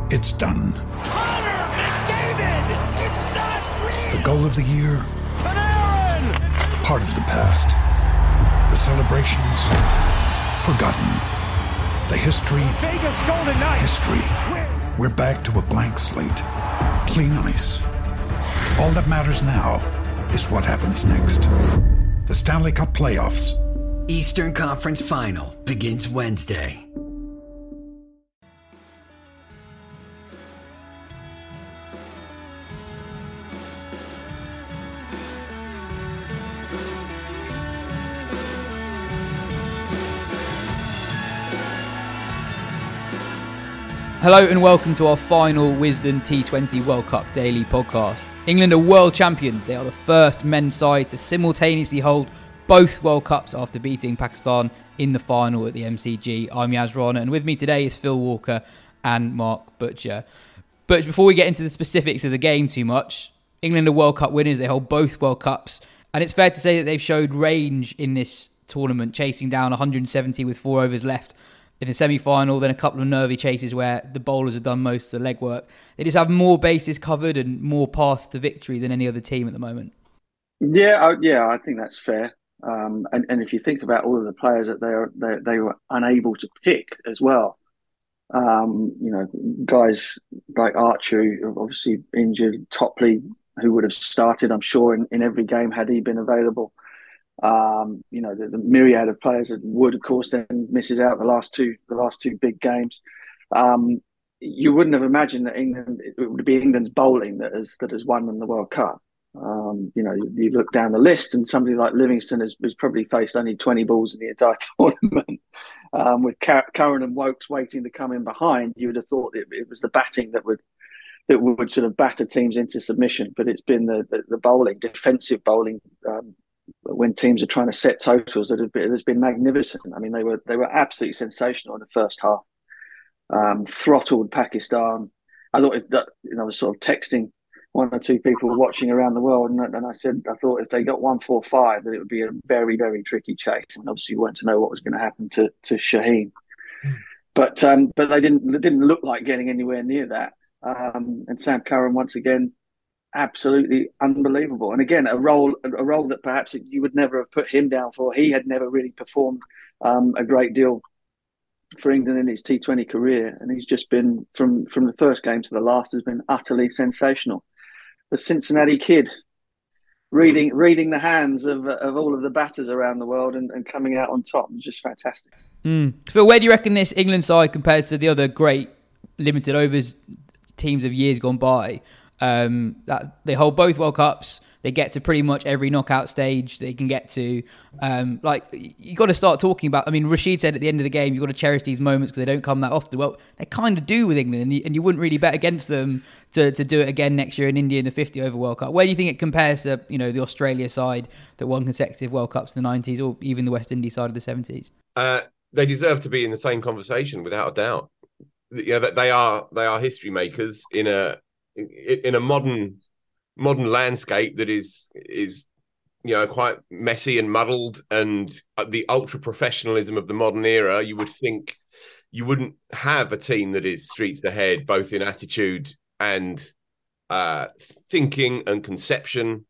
It's done. Connor McDavid! It's not real! The goal of the year? Panarin! Part of the past. The celebrations? Forgotten. The history? Vegas Golden Knights! History. We're back to a blank slate. Clean ice. All that matters now is what happens next. The Stanley Cup Playoffs. Eastern Conference Final begins Wednesday. Hello and welcome to our final Wisden T20 World Cup daily podcast. England are world champions. They are the first men's side to simultaneously hold both World Cups after beating Pakistan in the final at the MCG. I'm Yaz Rana, and with me today is Phil Walker and Mark Butcher. But before we get into the specifics of the game too much, England are World Cup winners. They hold both World Cups, and it's fair to say that they've showed range in this tournament, chasing down 170 with 4 overs left in the semi-final, then a couple of nervy chases where the bowlers have done most of the legwork. They just have more bases covered and more paths to victory than any other team at the moment. Yeah, I think that's fair. And if you think about all of the players that they were unable to pick as well, guys like Archer, obviously injured, Topley, who would have started, I'm sure, in every game had he been available. The myriad of players that would, of course, then misses out the last two big games. You wouldn't have imagined that it would be England's bowling that has won them the World Cup. You look down the list, and somebody like Livingston has probably faced only 20 balls in the entire tournament. With Curran and Wokes waiting to come in behind, you would have thought it was the batting that would sort of batter teams into submission. But it's been the bowling, defensive bowling. When teams are trying to set totals, that has been magnificent. I mean, they were absolutely sensational in the first half. Throttled Pakistan. I thought I was sort of texting one or two people watching around the world, and I said I thought if they got 145, that it would be a very, very tricky chase. And obviously, you weren't to know what was going to happen to Shaheen. But they didn't look like getting anywhere near that. And Sam Curran once again, absolutely unbelievable. And again, a role that perhaps you would never have put him down for. He had never really performed a great deal for England in his T20 career, and he's just been from the first game to the last has been utterly sensational. The Cincinnati Kid, reading the hands of all of the batters around the world and coming out on top was just fantastic. Phil, where do you reckon this England side compares to the other great limited overs teams of years gone by? That they hold both World Cups. They get to pretty much every knockout stage they can get to. You got to start talking about. I mean, Rashid said at the end of the game, you've got to cherish these moments because they don't come that often. Well, they kind of do with England, and you wouldn't really bet against them to do it again next year in India in the 50 over World Cup. Where do you think it compares to the Australia side that won consecutive World Cups in the 90s, or even the West Indies side of the 70s? They deserve to be in the same conversation without a doubt. That they are history makers in a modern landscape that is quite messy and muddled, and the ultra professionalism of the modern era. You would think you wouldn't have a team that is streets ahead, both in attitude and thinking and conception,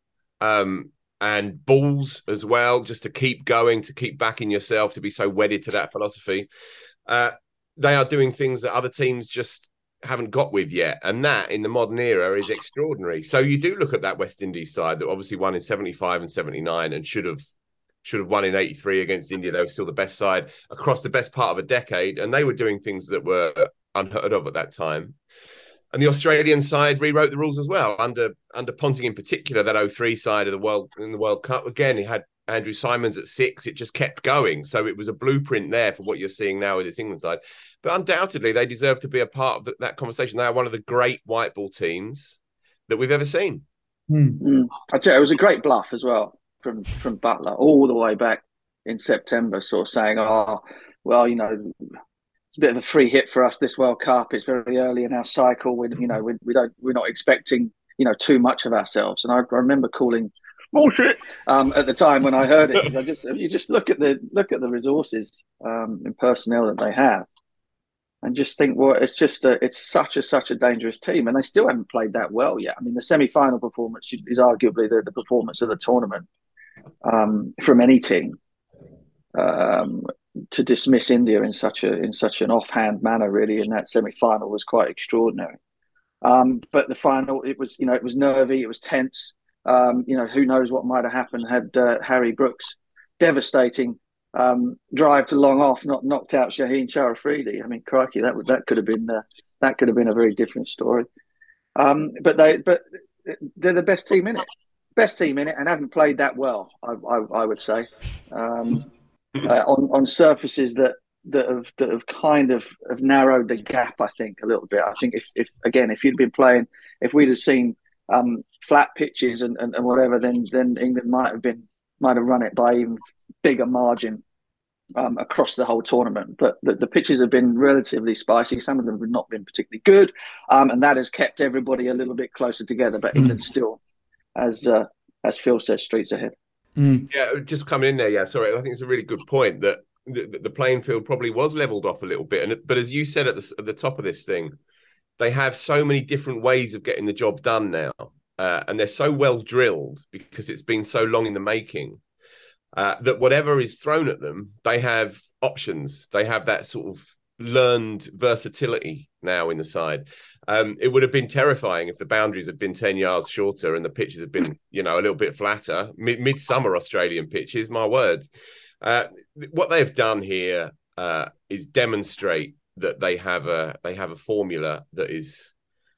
and balls as well, just to keep going, to keep backing yourself, to be so wedded to that philosophy. They are doing things that other teams just haven't got with yet, and that in the modern era is extraordinary. So you do look at that West Indies side that obviously won in 75 and 79 and should have won in 83 against India. They were still the best side across the best part of a decade, and they were doing things that were unheard of at that time. And the Australian side rewrote the rules as well under Ponting in particular. That 03 side of the World Cup, again, he had Andrew Simons at 6. It just kept going. So it was a blueprint there for what you're seeing now with this England side. But undoubtedly, they deserve to be a part of that conversation. They are one of the great white ball teams that we've ever seen. I'd say it was a great bluff as well from Butler all the way back in September, sort of saying, it's a bit of a free hit for us this World Cup. It's very early in our cycle. We're not expecting too much of ourselves. And I remember calling bullshit at the time when I heard it. You just look at the resources and personnel that they have. and just think, well, it's such a dangerous team, and they still haven't played that well yet. I mean, the semi-final performance is arguably the performance of the tournament from any team. To dismiss India in such an offhand manner, really, in that semi-final was quite extraordinary. But the final, it was nervy, it was tense. Who knows what might have happened had Harry Brooks' devastating drive to long off not knocked out Shaheen Shah Afridi. I mean, crikey, that could have been a very different story. But they're the best team in it, and haven't played that well. I would say on surfaces that have kind of narrowed the gap. I think a little bit. I think if you'd been playing, if we'd have seen flat pitches and whatever, then England might have run it by even bigger margin across the whole tournament. But the pitches have been relatively spicy. Some of them have not been particularly good, and that has kept everybody a little bit closer together. But England still, as Phil says, streets ahead. Yeah, just coming in there. Yeah, sorry. I think it's a really good point that the playing field probably was leveled off a little bit. But as you said at the top of this thing, they have so many different ways of getting the job done now. And they're so well drilled because it's been so long in the making that whatever is thrown at them, they have options. They have that sort of learned versatility now in the side. It would have been terrifying if the boundaries had been 10 yards shorter and the pitches had been, a little bit flatter. Midsummer Australian pitches, my word. What they've done here is demonstrate that they have a formula that is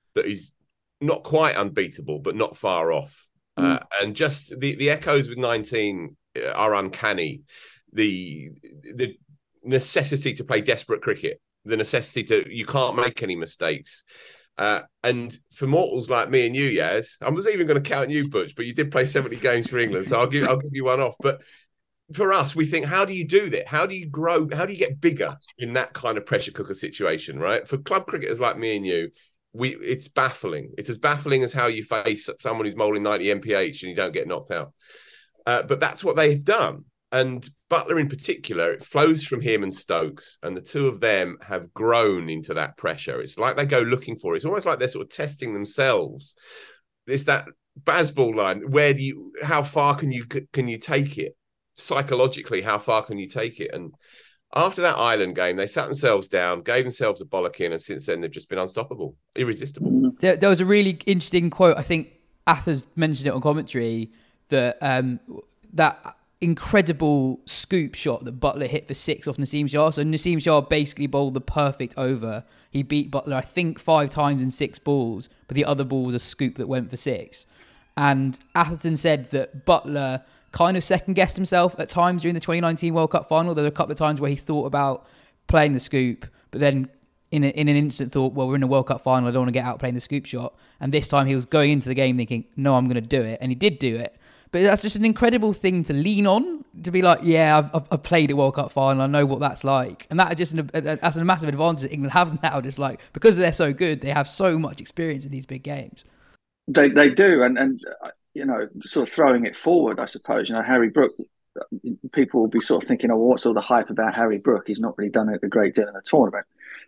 not quite unbeatable, but not far off. And just the echoes with 19 are uncanny. The necessity to play desperate cricket, the necessity you can't make any mistakes. And for mortals like me and you, Yaz, I was even going to count you, Butch, but you did play 70 games for England, so I'll give you one off. But for us, we think, how do you do that? How do you grow? How do you get bigger in that kind of pressure cooker situation, right? For club cricketers like me and you, it's baffling. It's as baffling as how you face someone who's bowling 90 mph and you don't get knocked out. But that's what they've done. And Buttler in particular, it flows from him and Stokes, and the two of them have grown into that pressure. It's like they go looking for it. It's almost like they're sort of testing themselves. It's that Bazball line. How far can you take it? Psychologically, how far can you take it? And after that Ireland game, they sat themselves down, gave themselves a bollocking, and since then they've just been unstoppable, irresistible. There was a really interesting quote. I think Athers mentioned it on commentary that that incredible scoop shot that Buttler hit for 6 off Naseem Shah. So Naseem Shah basically bowled the perfect over. He beat Buttler, I think, 5 times in 6 balls, but the other ball was a scoop that went for 6. And Atherton said that Buttler kind of second-guessed himself at times during the 2019 World Cup final. There were a couple of times where he thought about playing the scoop, but then in an instant thought, well, we're in a World Cup final, I don't want to get out playing the scoop shot. And this time he was going into the game thinking, no, I'm going to do it. And he did do it. But that's just an incredible thing to lean on, to be like, yeah, I've played a World Cup final, I know what that's like. And that's a massive advantage that England have now, just like, because they're so good, they have so much experience in these big games. They do, and sort of throwing it forward, I suppose. Harry Brook, people will be sort of thinking, oh, what's all the hype about Harry Brook? He's not really done a great deal in the tournament.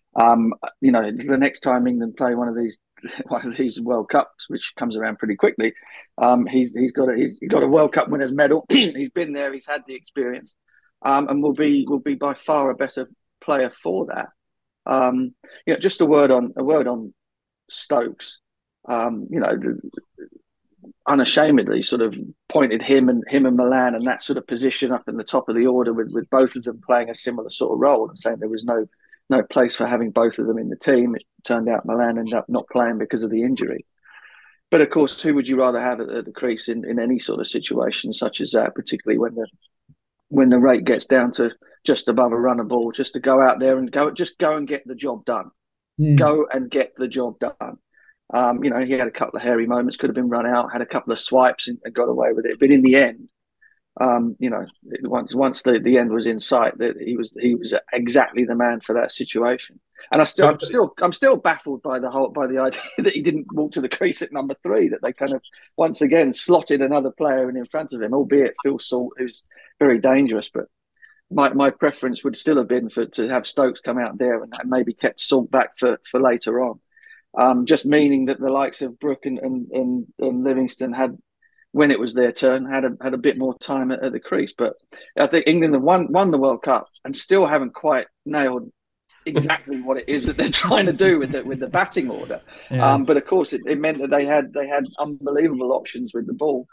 The next time England play one of these World Cups, which comes around pretty quickly, he's got a World Cup winners medal. He's been there, he's had the experience, and will be by far a better player for that. Just a word on Stokes. Unashamedly sort of pointed him and Milan and that sort of position up in the top of the order with both of them playing a similar sort of role, and saying there was no place for having both of them in the team. It turned out Milan ended up not playing because of the injury. But of course, who would you rather have at the crease in any sort of situation such as that, particularly when the rate gets down to just above a runner ball, just to go out there and go and get the job done. Go and get the job done. He had a couple of hairy moments, could have been run out, had a couple of swipes and got away with it. But in the end, once the end was in sight, that he was exactly the man for that situation. And I'm still baffled by the idea that he didn't walk to the crease at number 3. That they kind of once again slotted another player in front of him, albeit Phil Salt, who's very dangerous. But my preference would still have been to have Stokes come out there and maybe kept Salt back for later on. Just meaning that the likes of Brook and Livingston had, when it was their turn, had a bit more time at the crease. But I think England have won the World Cup and still haven't quite nailed exactly what it is that they're trying to do with the batting order. Yeah. But of course, it meant that they had unbelievable options with the ball.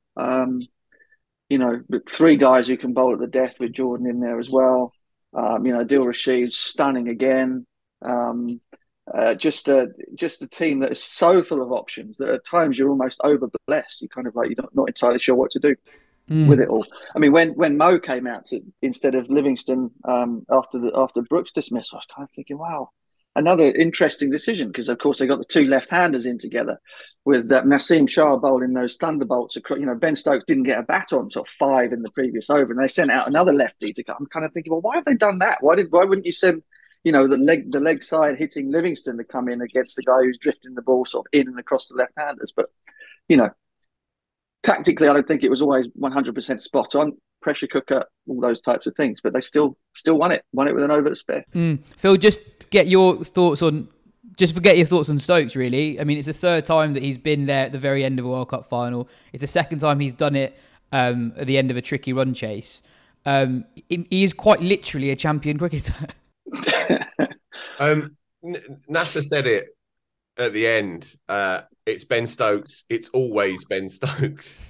Three guys who can bowl at the death with Jordan in there as well. Adil Rashid stunning again. Just a team that is so full of options that at times you're almost over-blessed. You're not entirely sure what to do with it all. I mean, when Mo came out instead of Livingston after Brooks' dismissal, I was kind of thinking, wow, another interesting decision, because of course they got the two left-handers in together with Naseem Shah bowling those thunderbolts. Ben Stokes didn't get a bat on sort of 5 in the previous over, and they sent out another lefty to come. I'm kind of thinking, well, why have they done that? Why wouldn't you send the leg side hitting Livingston to come in against the guy who's drifting the ball sort of in and across the left-handers? But tactically, I don't think it was always 100% spot on. Pressure cooker, all those types of things, but they still won it with an over to spare. Phil, just get your thoughts on Stokes, really. I mean, it's the third time that he's been there at the very end of a World Cup final. It's the second time he's done it at the end of a tricky run chase. He is quite literally a champion cricketer. Nasser said it at the end. It's Ben Stokes. It's always Ben Stokes.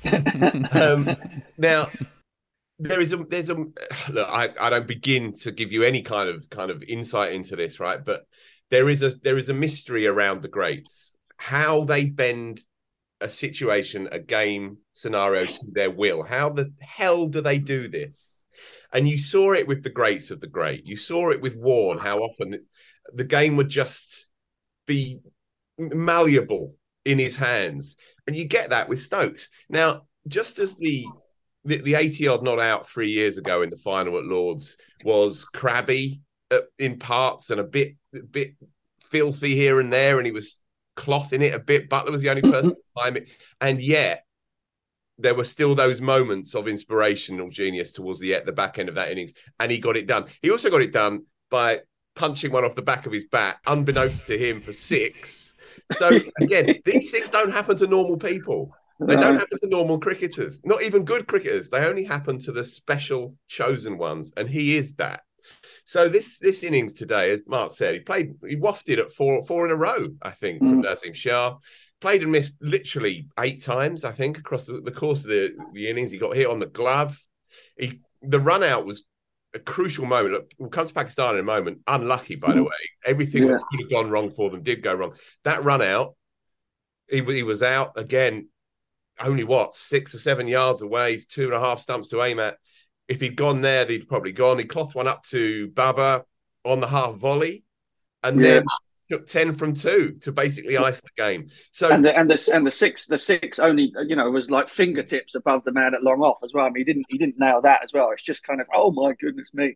Now, there's a look. I don't begin to give you any kind of insight into this, right? But there is a mystery around the greats. How they bend a situation, a game scenario to their will. How the hell do they do this? And you saw it with the greats of the great. You saw it with Warne, how often the game would just be malleable in his hands. And you get that with Stokes. Now, just as the 80-odd not out 3 years ago in the final at Lord's was crabby in parts and a bit filthy here and there, and he was clothing it a bit. Butler was the only person to time it. And yet, there were still those moments of inspirational genius towards the back end of that innings, and he got it done. He also got it done by punching one off the back of his bat, unbeknownst to him, for 6. So, again, these things don't happen to normal people. They don't happen to normal cricketers, not even good cricketers. They only happen to the special chosen ones, and he is that. So this innings today, as Mark said, he wafted at four in a row, I think, from Naseem Shah. Played and missed literally 8 times, I think, across the course of the innings. He got hit on the glove. The run out was a crucial moment. We'll come to Pakistan in a moment. Unlucky, by the way. Everything that could have gone wrong for them did go wrong. That run out, he was out again, only 6 or 7 yards away, 2.5 stumps to aim at. If he'd gone there, they'd probably gone. He clothed one up to Baba on the half volley, and then took 10 from 2 to basically ice the game. So and the six only was like fingertips above the man at long off as well. I mean, he didn't nail that as well. It's just kind of, oh my goodness me,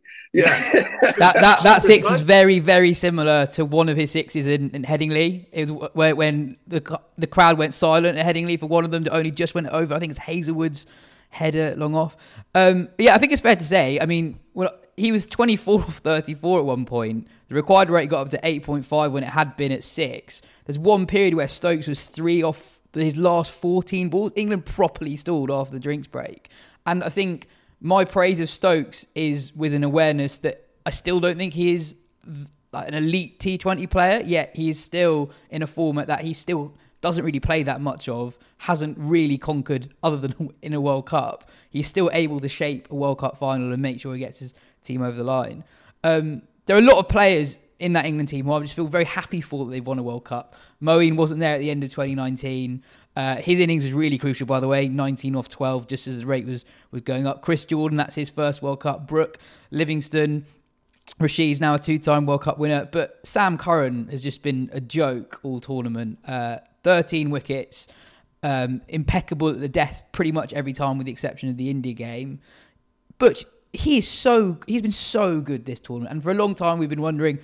that 6 was very, very similar to one of his 6s in Headingley. It was when the crowd went silent at Headingley for one of them that only just went over. I think it's Hazelwood's header long off. I think it's fair to say, I mean, he was 24 off 34 at one point. The required rate got up to 8.5 when it had been at 6. There's one period where Stokes was 3 off his last 14 balls. England properly stalled after the drinks break. And I think my praise of Stokes is with an awareness that I still don't think he is like an elite T20 player, yet he is still in a format that he still doesn't really play that much of, hasn't really conquered other than in a World Cup. He's still able to shape a World Cup final and make sure he gets his team over the line. There are a lot of players in that England team who I just feel very happy for that they've won a World Cup. Moeen wasn't there at the end of 2019. His innings was really crucial, by the way, 19 off 12, just as the rate was going up. Chris Jordan, that's his first World Cup. Brook, Livingston, Rashid's now a 2-time World Cup winner. But Sam Curran has just been a joke all tournament. 13 wickets, impeccable at the death pretty much every time with the exception of the India game. But he's been so good this tournament. And for a long time, we've been wondering,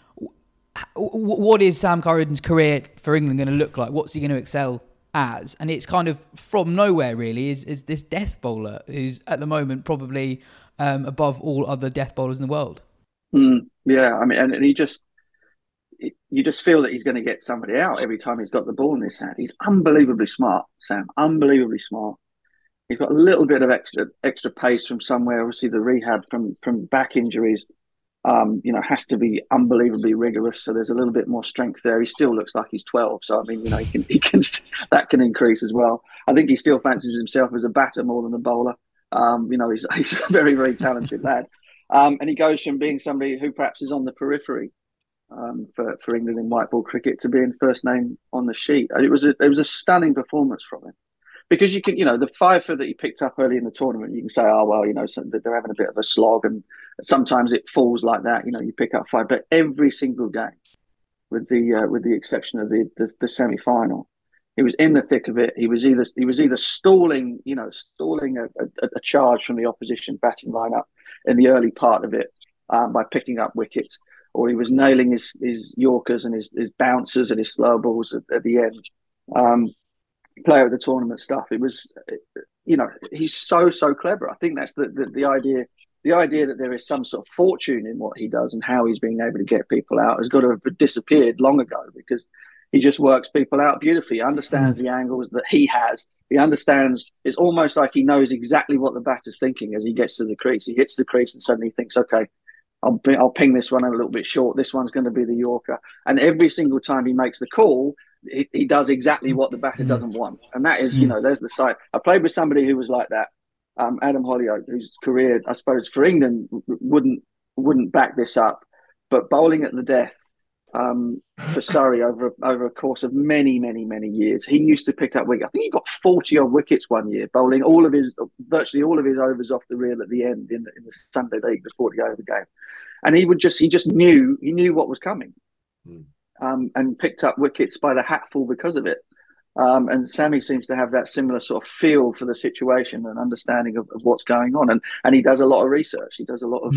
what is Sam Curran's career for England going to look like? What's he going to excel as? And it's kind of from nowhere, really, is this death bowler who's at the moment probably above all other death bowlers in the world. Yeah, I mean, and you just feel that he's going to get somebody out every time he's got the ball in his hand. He's unbelievably smart, Sam. Unbelievably smart. He's got a little bit of extra pace from somewhere. Obviously, the rehab from back injuries, has to be unbelievably rigorous. So there's a little bit more strength there. He still looks like he's 12. So I mean, he can that can increase as well. I think he still fancies himself as a batter more than a bowler. He's a very, very talented lad. And he goes from being somebody who perhaps is on the periphery for England in white ball cricket to being first name on the sheet. It was a stunning performance from him. Because you can, the fiver that he picked up early in the tournament, you can say, oh, well, so they're having a bit of a slog and sometimes it falls like that, you pick up five. But every single game, with the exception of the semi-final, he was in the thick of it. He was either stalling a charge from the opposition batting lineup in the early part of it by picking up wickets, or he was nailing his Yorkers and his bouncers and his slow balls at the end. Player of the tournament stuff. It was, he's so clever. I think that's the idea. The idea that there is some sort of fortune in what he does and how he's being able to get people out has got to have disappeared long ago, because he just works people out beautifully. He understands the angles that he has. He understands. It's almost like he knows exactly what the batter's thinking as he gets to the crease. He hits the crease and suddenly thinks, okay, I'll ping this one a little bit short. This one's going to be the Yorker. And every single time he makes the call, he does exactly what the batter doesn't want. And that is, there's the side. I played with somebody who was like that, Adam Hollioake, whose career, I suppose, for England wouldn't back this up. But bowling at the death for Surrey over a course of many, many, many years, he used to pick up wickets. I think he got 40-odd wickets one year, bowling virtually all of his overs off the reel at the end in the Sunday League, the 40-over game. And he just knew what was coming. And picked up wickets by the hatful because of it. And Sammy seems to have that similar sort of feel for the situation and understanding of what's going on. And he does a lot of research. He does a lot of,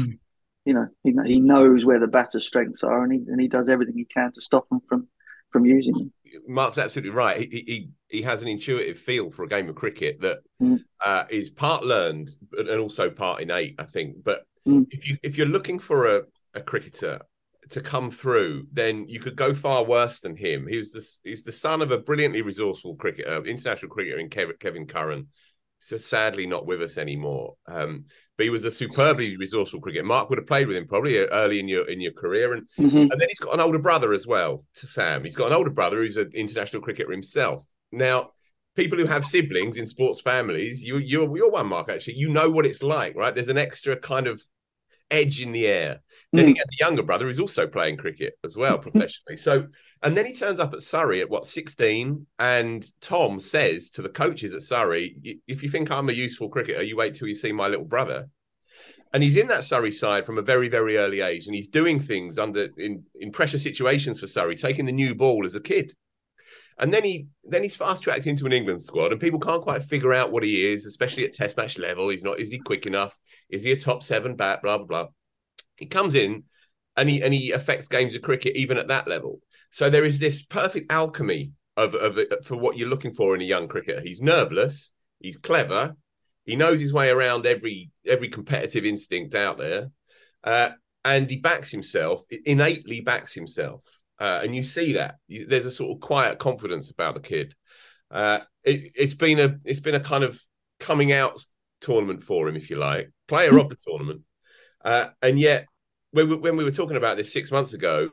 he knows where the batter's strengths are, and he does everything he can to stop them from using them. Mark's absolutely right. He has an intuitive feel for a game of cricket that is part learned and also part innate, I think. But if you're looking for a cricketer to come through, then you could go far worse than him. He's the son of a brilliantly resourceful cricketer, international cricketer in Kevin Curran. So sadly not with us anymore. But he was a superbly resourceful cricketer. Mark would have played with him probably early in your career. And then he's got an older brother as well to Sam. He's got an older brother who's an international cricketer himself. Now, people who have siblings in sports families, you're one, Mark, actually. You know what it's like, right? There's an extra kind of edge in the air. Then he has a younger brother who's also playing cricket as well professionally. So, and then he turns up at Surrey at 16, and Tom says to the coaches at Surrey, if you think I'm a useful cricketer, you wait till you see my little brother. And he's in that Surrey side from a very, very early age, and he's doing things in pressure situations for Surrey, taking the new ball as a kid. And then he's fast-tracked into an England squad, and people can't quite figure out what he is, especially at test match level. Is he quick enough? Is he a top 7 bat? Blah, blah, blah. He comes in and he affects games of cricket even at that level. So there is this perfect alchemy for what you're looking for in a young cricketer. He's nerveless, he's clever, he knows his way around every competitive instinct out there, and he innately backs himself. And you see that there's a sort of quiet confidence about the kid. It's been a kind of coming out tournament for him, if you like, player of the tournament. And yet, when we were talking about this 6 months ago,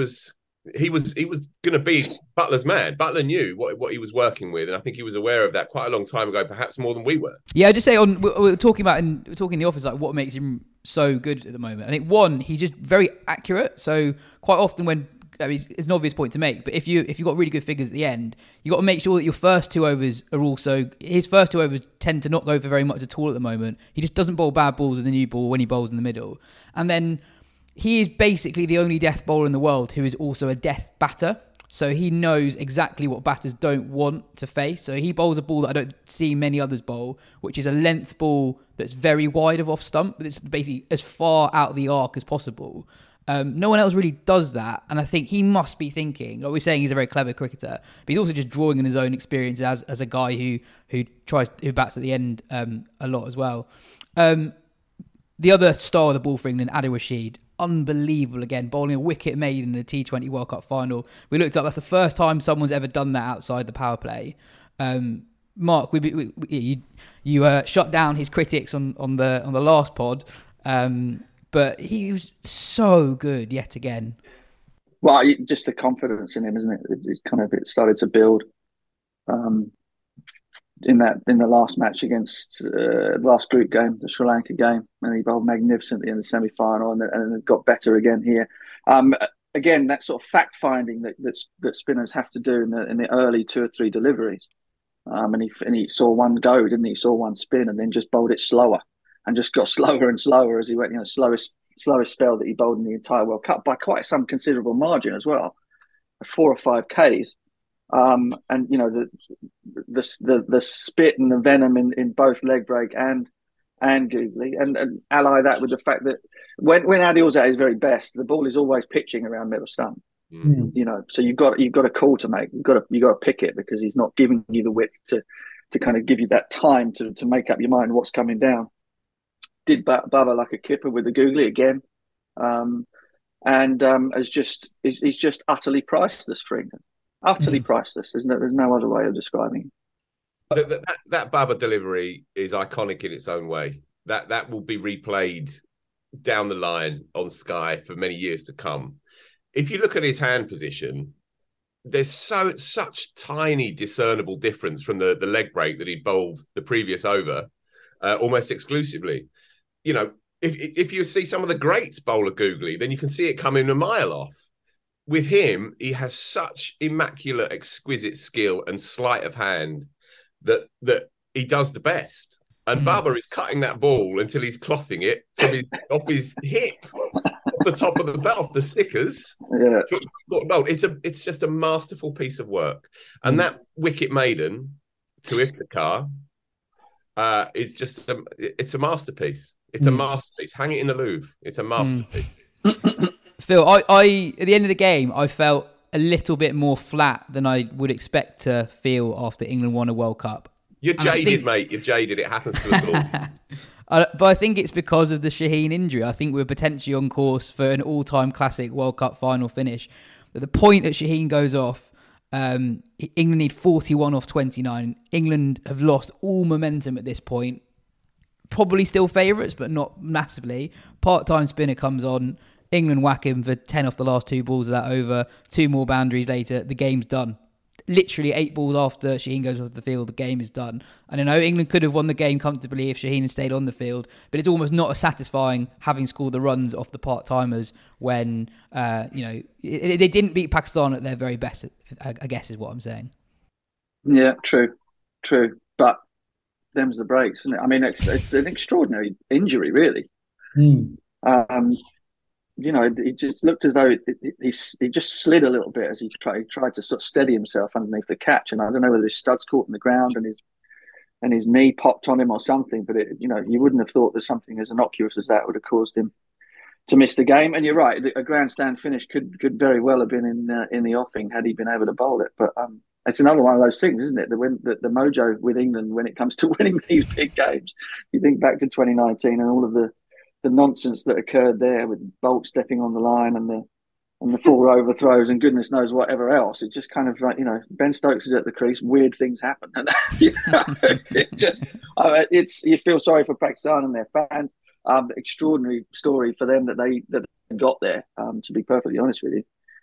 he was going to be Buttler's man. Buttler knew what he was working with, and I think he was aware of that quite a long time ago, perhaps more than we were. Yeah, I just say we're talking in the office, like what makes him so good at the moment. I think one, he's just very accurate. So quite often it's an obvious point to make, but if you've got really good figures at the end, you got to make sure that your first 2 overs are also. His first 2 overs tend to not go for very much at all at the moment. He just doesn't bowl bad balls in the new ball when he bowls in the middle, and then he is basically the only death bowler in the world who is also a death batter. So he knows exactly what batters don't want to face. So he bowls a ball that I don't see many others bowl, which is a length ball that's very wide of off stump, but it's basically as far out the arc as possible. No one else really does that, and I think he must be thinking, like we're saying, he's a very clever cricketer, but he's also just drawing on his own experience as a guy who bats at the end a lot as well. The other star of the ball for England, Adil Rashid, unbelievable again, bowling a wicket made in the T20 World Cup final. We looked up, that's the first time someone's ever done that outside the power play. Mark, you shut down his critics on the last pod, but he was so good yet again. Well, just the confidence in him, isn't it? It started to build. In the last match against the last group game, the Sri Lanka game, and he bowled magnificently in the semi-final, and it got better again here. Again, that sort of fact finding that spinners have to do in the early 2 or 3 deliveries. And he saw one go, didn't he? He saw one spin, and then just bowled it slower, and just got slower and slower as he went. Slowest spell that he bowled in the entire World Cup by quite some considerable margin as well, 4 or 5 Ks. And the spit and the venom in both leg break and googly, and ally that with the fact that when Adil's at his very best, the ball is always pitching around middle stump. So you've got a call to make. You've got to pick it, because he's not giving you the width to kind of give you that time to make up your mind what's coming down. Did Baba like a kipper with the googly again, he's just utterly priceless for England. Utterly priceless. There's no other way of describing it. That Baba delivery is iconic in its own way. That will be replayed down the line on Sky for many years to come. If you look at his hand position, there's such tiny discernible difference from the leg break that he bowled the previous over, almost exclusively. If you see some of the greats bowl a googly, then you can see it coming a mile off. With him, he has such immaculate, exquisite skill and sleight of hand that he does the best. And Baba is cutting that ball until he's clothing it off his hip, off the top of the belt, off the stickers. Yeah. No, it's just a masterful piece of work. And that wicket maiden to Iftikhar is just it's a masterpiece. It's a masterpiece. Hang it in the Louvre. It's a masterpiece. Phil, I at the end of the game, I felt a little bit more flat than I would expect to feel after England won a World Cup. You're jaded, mate. You're jaded. It happens to us all. But I think it's because of the Shaheen injury. I think we're potentially on course for an all-time classic World Cup final finish. But the point that Shaheen goes off, England need 41 off 29. England have lost all momentum at this point. Probably still favourites, but not massively. Part-time spinner comes on. England whack him for 10 off the last 2 balls of that over. 2 more boundaries later, the game's done. Literally 8 balls after Shaheen goes off the field, the game is done. And I know England could have won the game comfortably if Shaheen had stayed on the field, but it's almost not as satisfying having scored the runs off the part-timers when, they didn't beat Pakistan at their very best, I guess is what I'm saying. Yeah, true. But them's the breaks, isn't it? I mean, it's an extraordinary injury, really. He just looked as though he just slid a little bit as he tried to sort of steady himself underneath the catch, and I don't know whether his studs caught in the ground and his knee popped on him or something. But you wouldn't have thought that something as innocuous as that would have caused him to miss the game. And you're right, a grandstand finish could very well have been in the offing had he been able to bowl it. But it's another one of those things, isn't it? The mojo with England when it comes to winning these big games. You think back to 2019 and all of the nonsense that occurred there with Bolt stepping on the line and the 4 overthrows and goodness knows whatever else. It's just kind of like, Ben Stokes is at the crease, weird things happen. And it's just, you feel sorry for Pakistan and their fans. Extraordinary story for them that they got there, to be perfectly honest with you.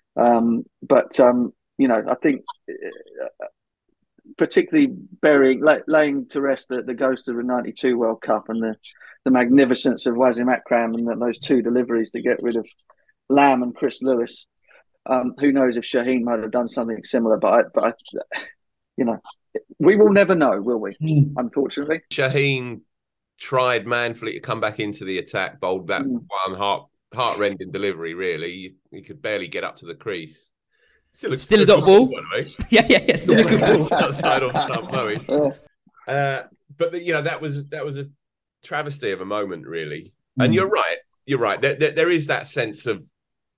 I think particularly laying to rest the ghost of the 92 World Cup and the magnificence of Wasim Akram and those 2 deliveries to get rid of Lamb and Chris Lewis. Who knows if Shaheen might have done something similar, but we will never know, will we? Unfortunately. Shaheen tried manfully to come back into the attack, bowled that one heart-rending delivery, really. He could barely get up to the crease. Still a dot ball. Yeah. Still a good ball. Outside of stump, but that was a travesty of a moment, really. And you're right. There is that sense of,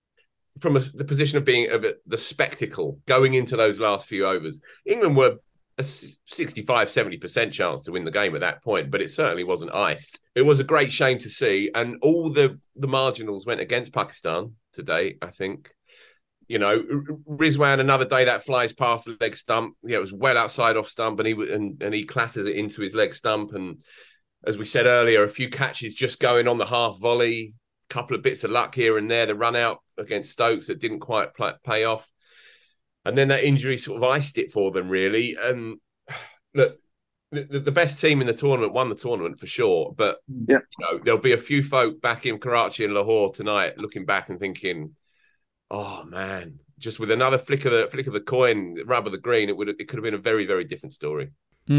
from the position of being the spectacle going into those last few overs. England were a 65-70% chance to win the game at that point, but it certainly wasn't iced. It was a great shame to see, and all the marginals went against Pakistan today, I think. You know, Rizwan, another day that flies past the leg stump. Yeah, it was well outside off stump, and he clatters it into his leg stump. And as we said earlier, a few catches just going on the half volley, couple of bits of luck here and there. The run out against Stokes that didn't quite pay off, and then that injury sort of iced it for them, really. And look, the best team in the tournament won the tournament for sure. But yeah, you know, there'll be a few folk back in Karachi and Lahore tonight looking back and thinking, oh man, just with another flick of the coin, rub of the green, it could have been a very, very different story.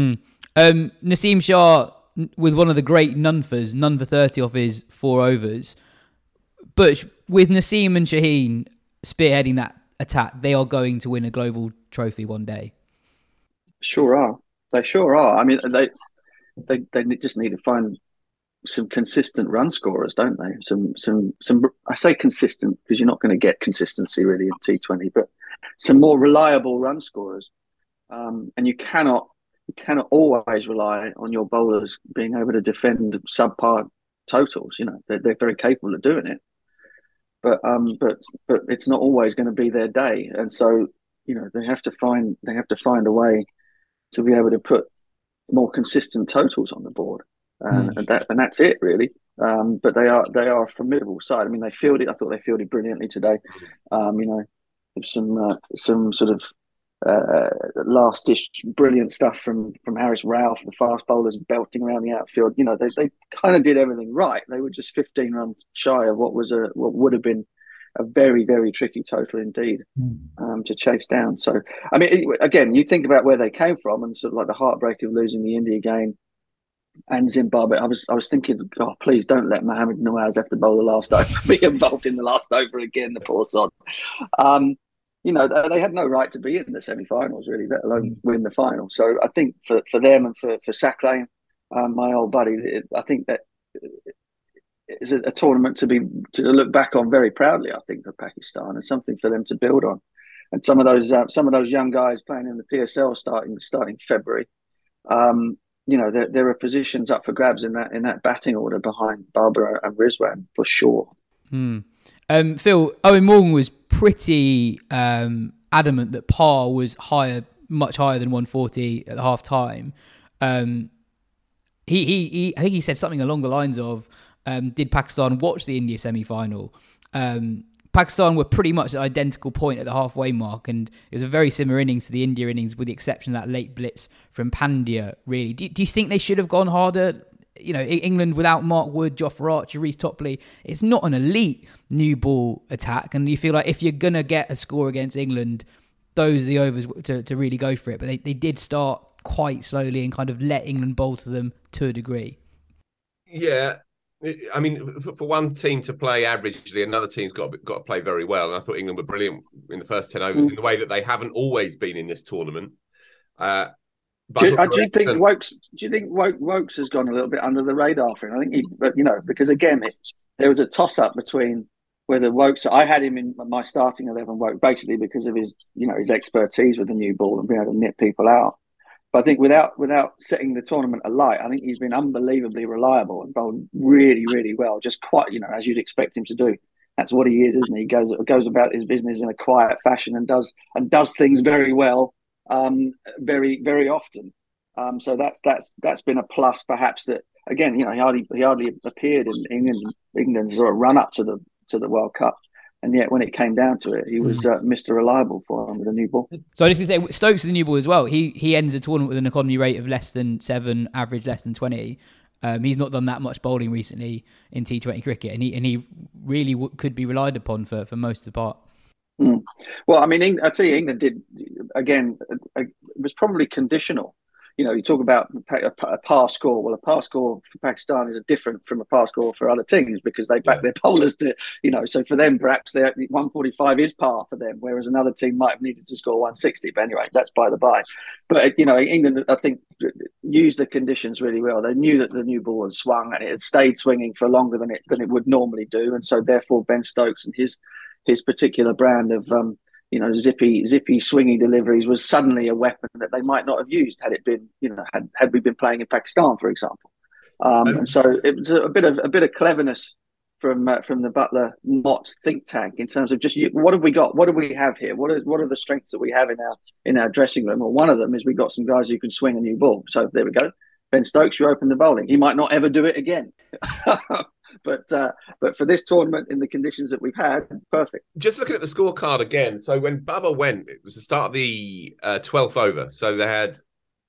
Naseem Shah with one of the great none for 30 off his 4 overs. But with Naseem and Shaheen spearheading that attack, they are going to win a global trophy one day. Sure are. They sure are. I mean, they just need to find some consistent run scorers, don't they? Some. I say consistent because you're not going to get consistency really in T20, but some more reliable run scorers. And you cannot always rely on your bowlers being able to defend subpar totals. You know, they're very capable of doing it, but it's not always going to be their day. And so, you know, they have to find a way to be able to put more consistent totals on the board. And that's it really. But they are a formidable side. I mean, I thought they fielded brilliantly today. You know, some sort of last-dish brilliant stuff from Haris Rauf, the fast bowlers belting around the outfield. You know, they kind of did everything right. They were just 15 runs shy of what would have been a very, very tricky total indeed to chase down. So, I mean, again, you think about where they came from and sort of like the heartbreak of losing the India game and Zimbabwe. I was thinking, oh, please don't let Mohammad Nawaz have to bowl the last over, be involved in the last over again, the poor sod. You know, they had no right to be in the semi-finals, really, let alone win the final. So I think for them and for Sack Lane, my old buddy, I think that is a tournament to look back on very proudly, I think, for Pakistan, and something for them to build on. And some of those young guys playing in the PSL starting February, you know, there are positions up for grabs in that batting order behind Babar and Rizwan for sure. Phil, Owen Morgan was pretty adamant that par was much higher than 140 at the half time. He I think he said something along the lines of, did Pakistan watch the India semi-final? Pakistan were pretty much at identical point at the halfway mark, and it was a very similar innings to the India innings, with the exception of that late blitz from Pandya, really. Do you think they should have gone harder? You know, England without Mark Wood, Jofra Archer, Reece Topley, it's not an elite new ball attack, and you feel like if you're going to get a score against England, those are the overs to really go for it. But they did start quite slowly and kind of let England bowl to them to a degree. Yeah. I mean, for one team to play averagely, another team's got to play very well. And I thought England were brilliant in the first 10 overs in the way that they haven't always been in this tournament. But do you think Wokes has gone a little bit under the radar for him? I think because again, there was a toss up between whether Wokes. I had him in my starting 11, Wokes, basically because of his expertise with the new ball and being able to nip people out. But I think without setting the tournament alight, I think he's been unbelievably reliable and bowled really, really well. Just quite, as you'd expect him to do. That's what he is, isn't he? He goes about his business in a quiet fashion and does things very well, very, very often. So that's been a plus, perhaps. That again, he hardly appeared in England's sort of run up to the World Cup. And yet, when it came down to it, he was Mr. Reliable for him with a new ball. So I was going to say, Stokes with the new ball as well. He ends the tournament with an economy rate of less than 7, average less than 20. He's not done that much bowling recently in T20 cricket, and he really could be relied upon for most of the part. Well, I mean, I tell you, England did again. It was probably conditional. You talk about a par score. Well, a par score for Pakistan is different from a par score for other teams because they back their bowlers to, so for them, perhaps 145 is par for them, whereas another team might have needed to score 160. But anyway, that's by the by. But, England, I think, used the conditions really well. They knew that the new ball had swung and it had stayed swinging for longer than it would normally do. And so, therefore, Ben Stokes and his particular brand of zippy, swingy deliveries was suddenly a weapon that they might not have used had it been, had we been playing in Pakistan, for example. And so it was a bit of cleverness from the Butler Mott think tank in terms of just what have we got, what do we have here, what are the strengths that we have in our dressing room. Well, one of them is we've got some guys who can swing a new ball. So there we go. Ben Stokes, you open the bowling. He might not ever do it again. But for this tournament, in the conditions that we've had, perfect. Just looking at the scorecard again. So when Bubba went, it was the start of the 12th over. So they had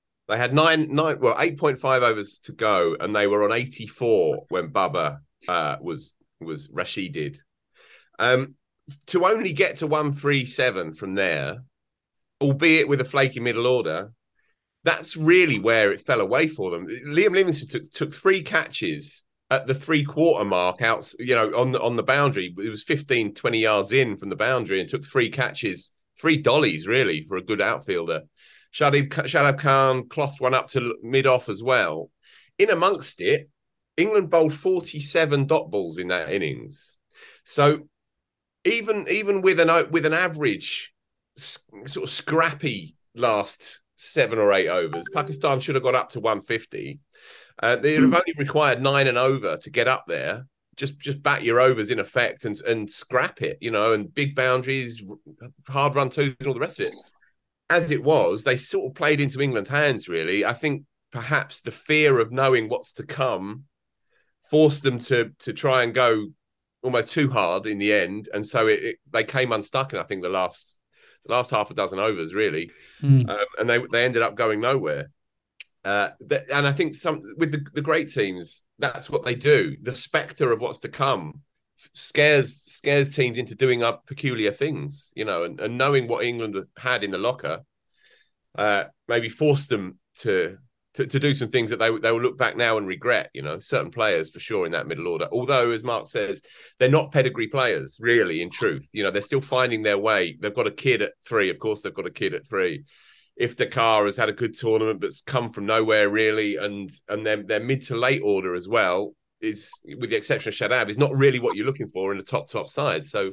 8.5 overs to go, and they were on 84 when Bubba was Rashided. To only get to 137 from there, albeit with a flaky middle order, that's really where it fell away for them. Liam Livingstone took 3 catches at the 3/4 mark out, on the boundary. It was 15, 20 yards in from the boundary and took 3 catches, 3 dollies really for a good outfielder. Shadab Khan clothed one up to mid-off as well. In amongst it, England bowled 47 dot balls in that innings. So even with an average sort of scrappy last 7 or 8 overs, Pakistan should have got up to 150. They have only required 9 and over to get up there. Just bat your overs in effect and scrap it, and big boundaries, hard run twos and all the rest of it. As it was, they sort of played into England's hands, really. I think perhaps the fear of knowing what's to come forced them to try and go almost too hard in the end. And so they came unstuck in, I think, the last half a dozen overs, really. And they ended up going nowhere. And I think with the great teams, that's what they do. The spectre of what's to come scares teams into doing up peculiar things, and knowing what England had in the locker, maybe forced them to do some things that they will look back now and regret. Certain players for sure in that middle order. Although, as Mark says, they're not pedigree players, really. In truth, they're still finding their way. They've got a kid at 3. Of course, they've got a kid at 3. Iftikhar has had a good tournament, but's come from nowhere really, and their mid to late order as well is, with the exception of Shadab, is not really what you're looking for in the top side. So,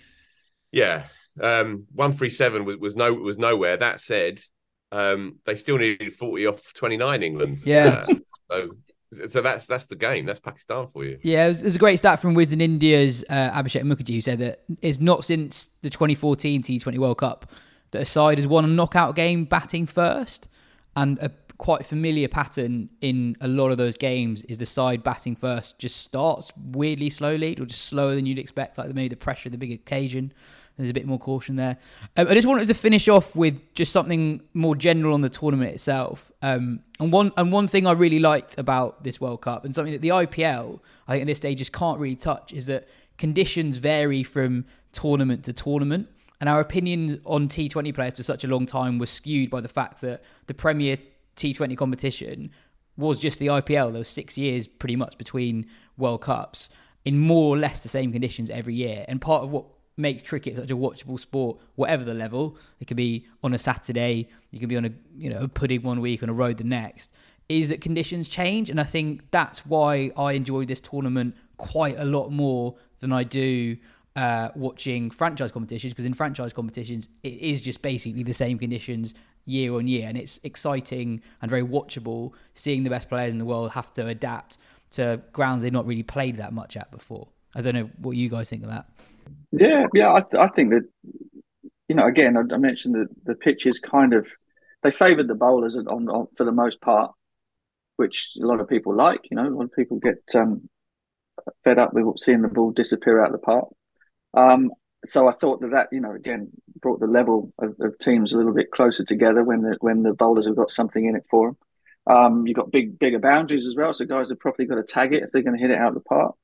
137 was nowhere. That said, they still needed 40 off 29 England. Yeah. So that's the game. That's Pakistan for you. Yeah, it was a great stat from Wisden India's Abhishek Mukherjee, who said that it's not since the 2014 T20 World Cup that a side has won a knockout game batting first, and a quite familiar pattern in a lot of those games is the side batting first just starts weirdly slowly, or just slower than you'd expect, like maybe the pressure of the big occasion. There's a bit more caution there. I just wanted to finish off with just something more general on the tournament itself. And one thing I really liked about this World Cup, and something that the IPL, I think at this stage, just can't really touch, is that conditions vary from tournament to tournament. And our opinions on T20 players for such a long time were skewed by the fact that the Premier T20 competition was just the IPL. There was 6 years pretty much between World Cups in more or less the same conditions every year. And part of what makes cricket such a watchable sport, whatever the level, it could be on a Saturday, you could be on a pudding one week, on a road the next, is that conditions change. And I think that's why I enjoyed this tournament quite a lot more than I do watching franchise competitions, because in franchise competitions it is just basically the same conditions year on year, and it's exciting and very watchable seeing the best players in the world have to adapt to grounds they've not really played that much at before. I don't know what you guys think of that. Yeah, I think that, again, I mentioned that the pitches they favoured the bowlers on for the most part, which a lot of people like. A lot of people get fed up with seeing the ball disappear out of the park. So I thought that again brought the level of teams a little bit closer together when the bowlers have got something in it for them. You've got bigger boundaries as well, so guys have probably got to tag it if they're going to hit it out of the park.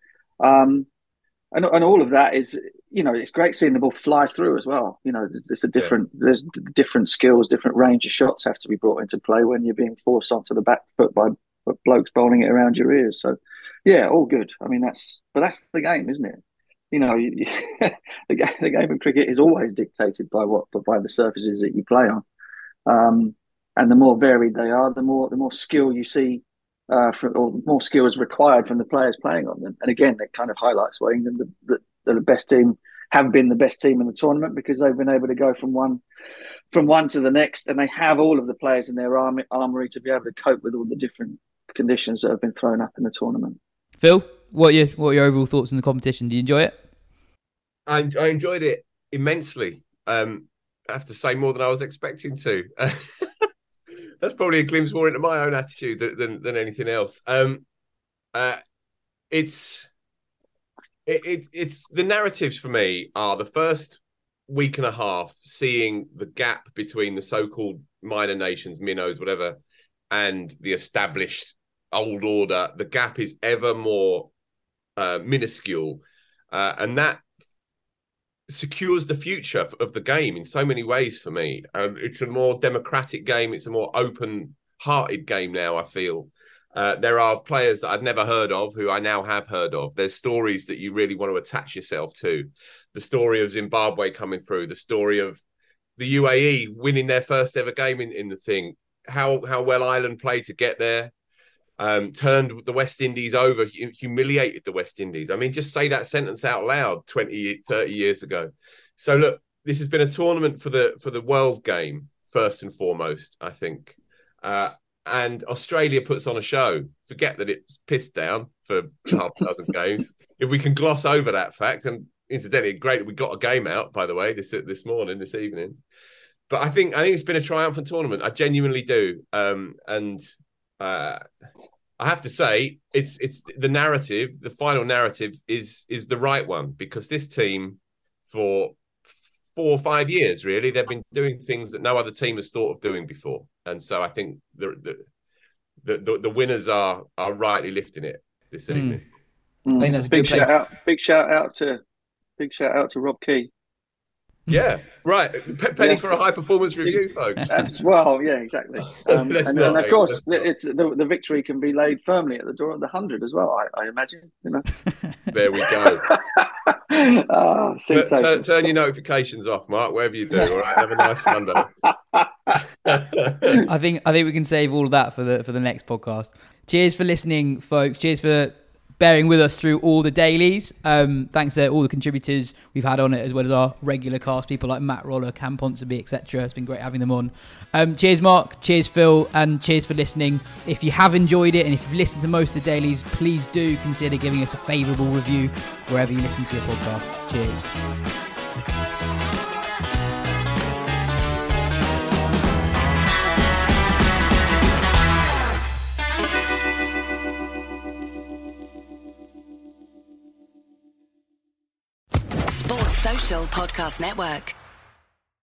And all of that is, it's great seeing the ball fly through as well. There's different skills, different range of shots have to be brought into play when you're being forced onto the back foot by blokes bowling it around your ears. So, yeah, all good. I mean, that's the game, isn't it? The game of cricket is always dictated by the surfaces that you play on, and the more varied they are, the more skill you see, or more skill is required from the players playing on them. And again, that kind of highlights why England are the best team have been the best team in the tournament because they've been able to go from one to the next, and they have all of the players in their armory to be able to cope with all the different conditions that have been thrown up in the tournament. Phil, what are your overall thoughts on the competition? Do you enjoy it? I enjoyed it immensely. I have to say more than I was expecting to. That's probably a glimpse more into my own attitude than anything else. It's the narratives for me are the first week and a half, seeing the gap between the so-called minor nations, minnows, whatever, and the established old order. The gap is ever more minuscule, and that secures the future of the game in so many ways for me. It's a more democratic game. It's a more open-hearted game now, I feel. There are players that I'd never heard of who I now have heard of. There's stories that you really want to attach yourself to. The story of Zimbabwe coming through, the story of the UAE winning their first ever game in the thing, how well Ireland played to get there, turned the West Indies over, humiliated the West Indies. I mean, just say that sentence out loud 20, 30 years ago. So look, this has been a tournament for the world game, first and foremost, I think. And Australia puts on a show. Forget that it's pissed down for half a dozen games. If we can gloss over that fact, and incidentally, great we got a game out, by the way, this evening. But I think it's been a triumphant tournament. I genuinely do. I have to say, it's the narrative. The final narrative is the right one, because this team, for 4 or 5 years, really, they've been doing things that no other team has thought of doing before. And so I think the winners are rightly lifting it this evening. I think that's a good place. Big shout out to Rob Key. Yeah, right. Penny for a high performance review, folks. Well, yeah, exactly. And of course, it's the victory can be laid firmly at the door of the 100 as well. I imagine. There we go. Turn your notifications off, Mark. Whatever you do, all right. Have a nice Sunday. I think we can save all of that for the next podcast. Cheers for listening, folks. Cheers for bearing with us through all the dailies. Thanks to all the contributors we've had on it, as well as our regular cast, people like Matt Roller, Cam Ponsonby, etc. It's been great having them on. Cheers, Mark. Cheers, Phil. And cheers for listening. If you have enjoyed it and if you've listened to most of the dailies, please do consider giving us a favourable review wherever you listen to your podcast. Cheers. Social Podcast Network.